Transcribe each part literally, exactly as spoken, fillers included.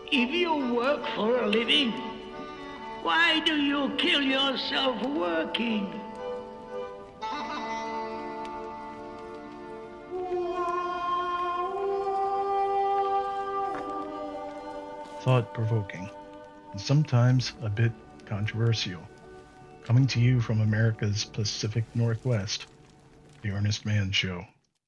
If you work for a living, why do you kill yourself working? Thought-provoking, and sometimes a bit controversial. Coming to you from America's Pacific Northwest, The Ernest Mann Show.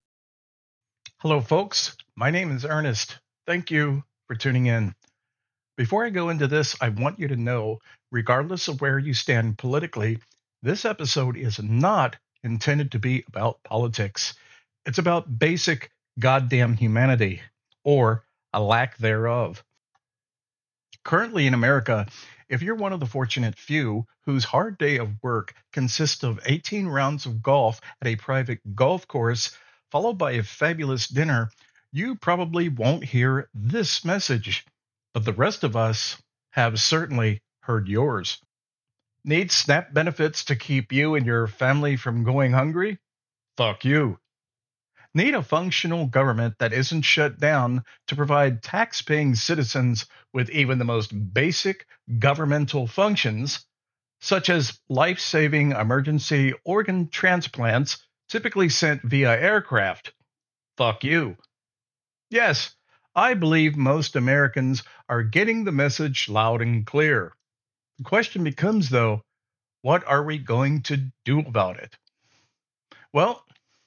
Hello, folks. My name is Ernest. Thank you for tuning in. Before I go into this, I want you to know, regardless of where you stand politically, this episode is not intended to be about politics. It's about basic goddamn humanity, or a lack thereof. Currently in America, if you're one of the fortunate few whose hard day of work consists of eighteen rounds of golf at a private golf course, followed by a fabulous dinner, you probably won't hear this message. But the rest of us have certainly heard yours. Need SNAP benefits to keep you and your family from going hungry? Fuck you. Need a functional government that isn't shut down to provide tax-paying citizens with even the most basic governmental functions, such as life-saving emergency organ transplants typically sent via aircraft? Fuck you. Yes, I believe most Americans are getting the message loud and clear. The question becomes, though, what are we going to do about it? Well,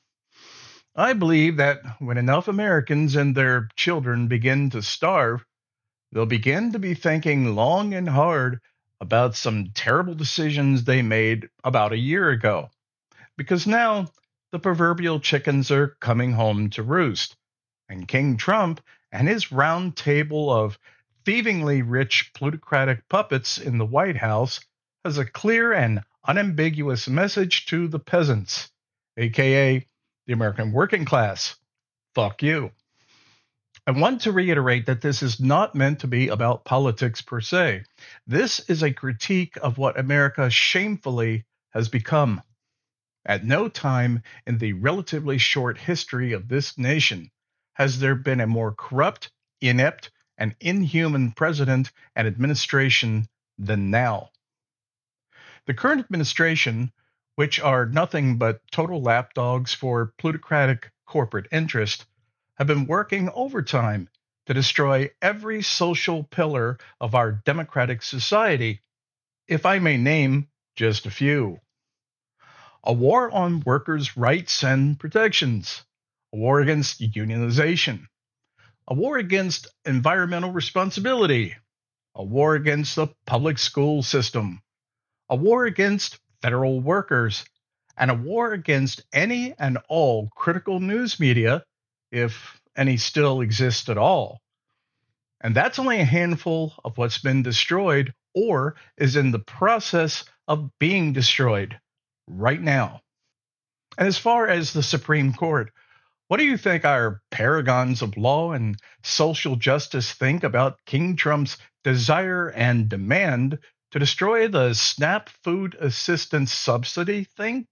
I believe that when enough Americans and their children begin to starve, they'll begin to be thinking long and hard about some terrible decisions they made about a year ago. Because now the proverbial chickens are coming home to roost, and King Trump and his round table of thievingly rich plutocratic puppets in the White House has a clear and unambiguous message to the peasants, aka the American working class. Fuck you. I want to reiterate that this is not meant to be about politics per se. This is a critique of what America shamefully has become. At no time in the relatively short history of this nation has there been a more corrupt, inept, and inhuman president and administration than now. The current administration, which are nothing but total lapdogs for plutocratic corporate interest, have been working overtime to destroy every social pillar of our democratic society, if I may name just a few. A war on workers' rights and protections, a war against unionization, a war against environmental responsibility, a war against the public school system, a war against federal workers, and a war against any and all critical news media, if any still exist at all. And that's only a handful of what's been destroyed or is in the process of being destroyed right now. And as far as the Supreme Court, what do you think our paragons of law and social justice think about King Trump's desire and demand to destroy the SNAP food assistance subsidy think?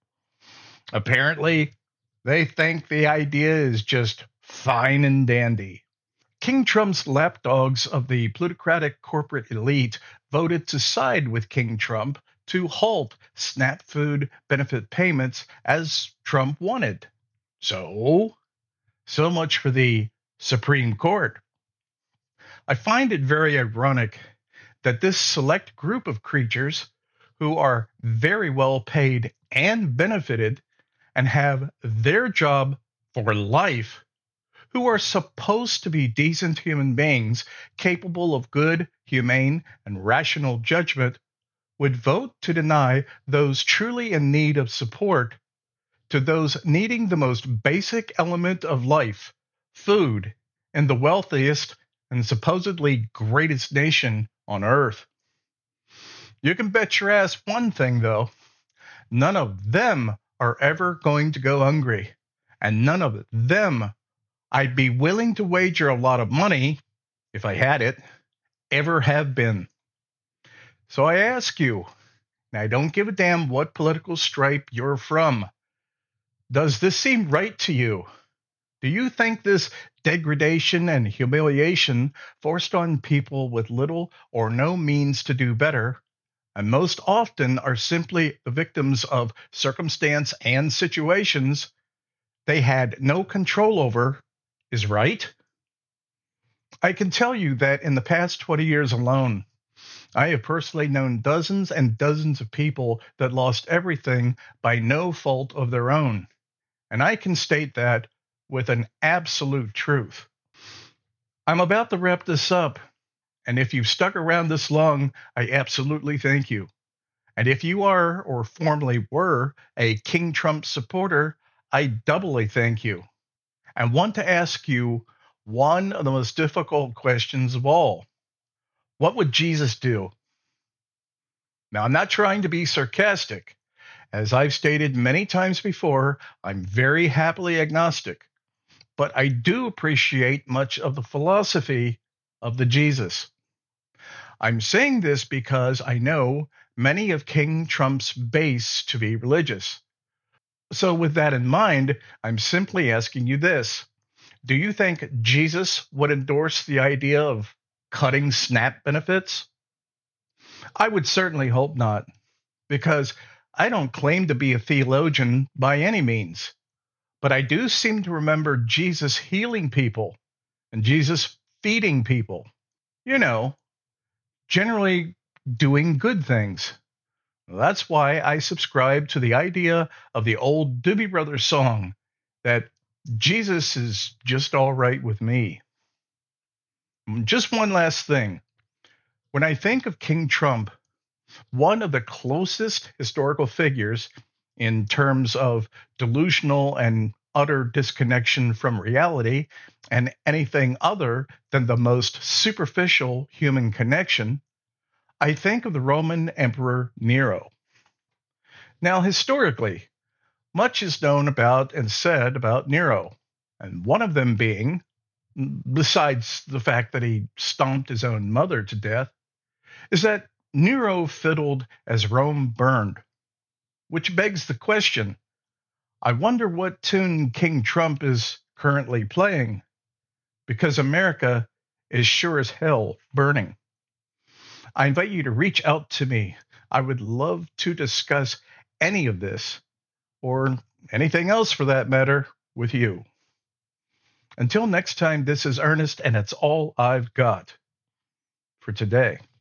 Apparently, they think the idea is just fine and dandy. King Trump's lapdogs of the plutocratic corporate elite voted to side with King Trump to halt SNAP food benefit payments as Trump wanted. So, so much for the Supreme Court. I find it very ironic that this select group of creatures who are very well paid and benefited and have their job for life, who are supposed to be decent human beings capable of good, humane, and rational judgment, would vote to deny those truly in need of support to those needing the most basic element of life, food, in the wealthiest and supposedly greatest nation on earth. You can bet your ass one thing, though. None of them are ever going to go hungry, and none of them I'd be willing to wager a lot of money, if I had it, ever have been. So I ask you, and I don't give a damn what political stripe you're from, does this seem right to you? Do you think this degradation and humiliation forced on people with little or no means to do better, and most often are simply the victims of circumstance and situations they had no control over, is right? I can tell you that in the past twenty years alone, I have personally known dozens and dozens of people that lost everything by no fault of their own. And I can state that with an absolute truth. I'm about to wrap this up, and if you've stuck around this long, I absolutely thank you. And if you are, or formerly were, a King Trump supporter, I doubly thank you. I want to ask you one of the most difficult questions of all. What would Jesus do? Now, I'm not trying to be sarcastic. As I've stated many times before, I'm very happily agnostic, but I do appreciate much of the philosophy of the Jesus. I'm saying this because I know many of King Trump's base to be religious. So, with that in mind, I'm simply asking you this. Do you think Jesus would endorse the idea of cutting SNAP benefits? I would certainly hope not, because I don't claim to be a theologian by any means, but I do seem to remember Jesus healing people and Jesus feeding people. You know, generally doing good things. That's why I subscribe to the idea of the old Doobie Brothers song that Jesus is just all right with me. Just one last thing. When I think of King Trump, one of the closest historical figures in terms of delusional and utter disconnection from reality and anything other than the most superficial human connection, I think of the Roman Emperor Nero. Now, historically, much is known about and said about Nero, and one of them being, besides the fact that he stomped his own mother to death, is that Nero fiddled as Rome burned, which begs the question, I wonder what tune King Trump is currently playing, because America is sure as hell burning. I invite you to reach out to me. I would love to discuss any of this, or anything else for that matter, with you. Until next time, this is Ernest, and it's all I've got for today.